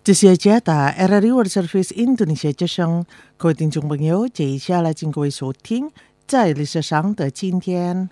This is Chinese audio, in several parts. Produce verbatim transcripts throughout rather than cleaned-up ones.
这些加大 R R I World Service Indonesia 之声，各位听众朋友，接下来请各位收听在历史上的今天。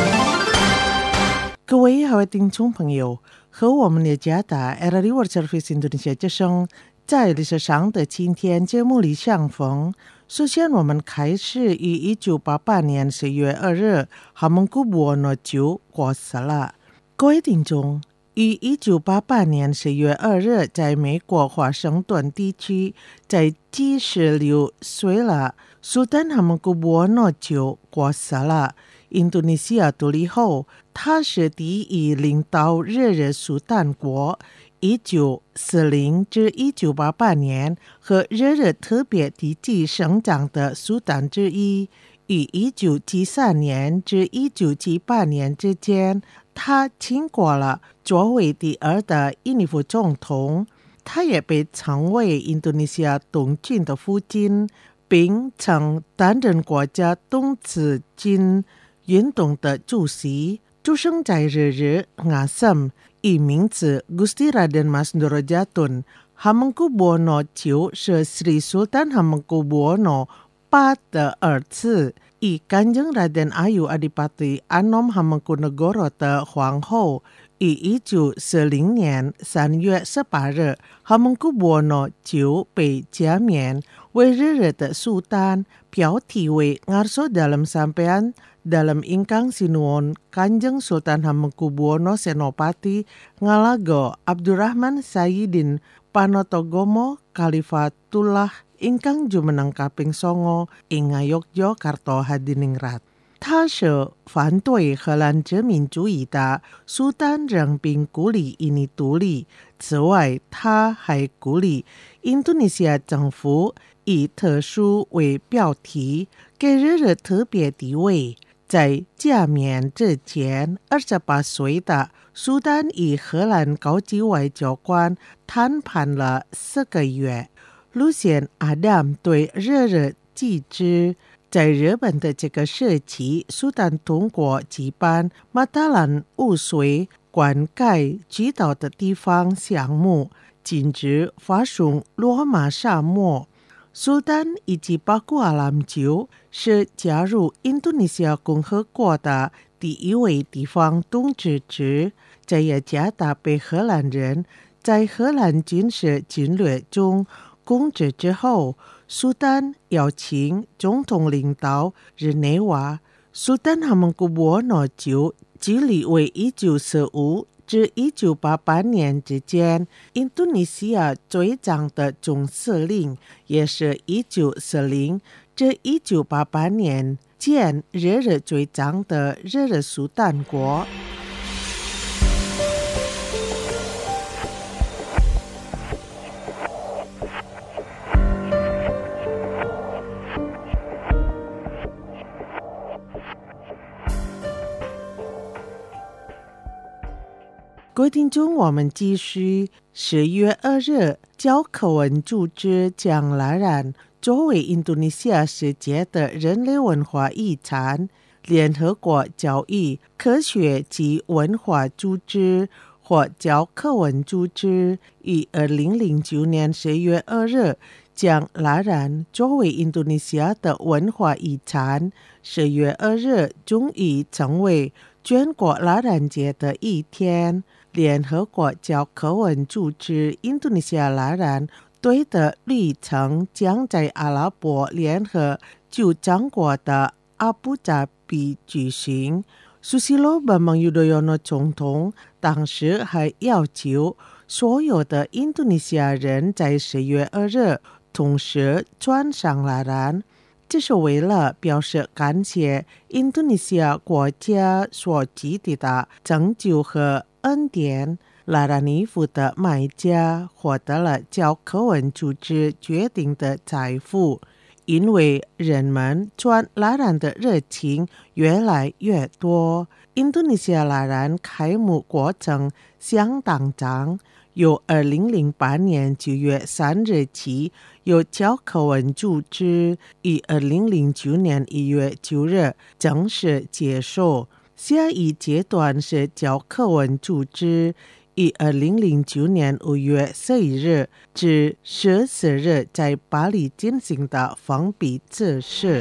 各位好，听众朋友，和我们的加大 R R I World Service Indonesia 之声在历史上的今天节目里相逢。首先，我们开始于一九八八年十月二日，哈蒙古博诺就过世了。各位听众。于一九八八年十月二日，在美国华盛顿地区，在七十六岁了，苏丹哈蒙古博诺就过世了。印度尼西亚独立后，他是第一领导日日苏丹国一九四零至一九八八年和日日特别地区省长的苏丹之一。于一九七三年至一九七八年之间，他经过了作为第二的印尼副总统。他也被称为印度尼西亚东军的父亲，并曾担任国家东紫军运动的主席。出生在日日阿森，以名字 Gusti Raden Mas Dorojatun Hamengkubuwono九是 Sri Sultan Hamengkubuwono八的儿子，以干政Raden Ayu Adipati Anom Hamengkunegoro的皇后。于一九四零年三月十八日，哈蒙古博诺就被加冕为日日的苏丹，标题为 Ngarso dalam sampean dalam ingkang sinuwun Kanjeng Sultan Hamengkubuwono Senopati Ngalago Abdurrahman Sayyidin Panotogomo Khalifatullah ingkang jumeneng kaping songo ing Ngayogyakarta Hadiningrat。他是反对荷兰殖民主义的苏丹人，并鼓励印尼独立。此外，他还鼓励印度尼西亚政府以特殊为标题，给日日特别地位。在加冕之前，二十八岁的苏丹与荷兰高级外交官谈判了四个月。路线阿达对日日记之。在日本的这个时期，苏丹通过举办马达兰污水灌溉指导的地方项目，禁止发送罗马沙漠。苏丹以及巴古阿兰州是加入印度尼西亚共和国的第一位地方统治者，这也加大被荷兰人在荷兰军事侵略中控制之后，苏丹邀请总统领导日内瓦。苏丹哈蒙古博诺就治理为一九四五至一九八八年之间印度尼西亚最长的总司令，也是一九四零至一九八八年间日日最长的日日苏丹国。各位听众，我们继续十月二日，教科文组织将拉染作为印度尼西亚世界的人类文化遗产。联合国教育、科学及文化组织或教科文组织于二零零九年十月二日将拉染作为印度尼西亚的文化遗产。十月二日终于成为全国拉染节的一天。联合国教科文组织印度尼西亚拉染队的旅程将在阿拉伯联合酋长国的阿布扎比举行。苏西罗巴芒尤多尤诺总统当时还要求所有的印度尼西亚人在十月二日同时穿上拉染，这是为了表示感谢印度尼西亚国家所给予的拯救和恩典。拉染衣服的买家获得了教科文组织决定的财富，因为人们穿拉染的热情越来越多。印度尼西亚拉染开幕过程相当长，由二零零八年九月三日起由教科文组织于二零零九年一月九日正式结束。下一阶段是教科文组织于二零零九年五月十一日至十四日在巴黎进行的封闭测试。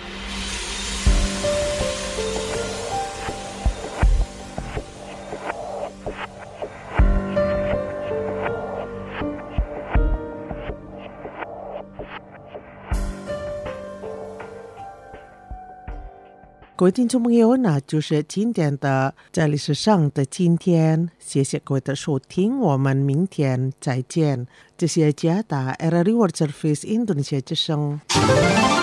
各位听众朋友，那就是今天的在历史上的今天，谢谢各位的收听，我们明天再见。这是加拿大 R R I World Service Indonesia 之声。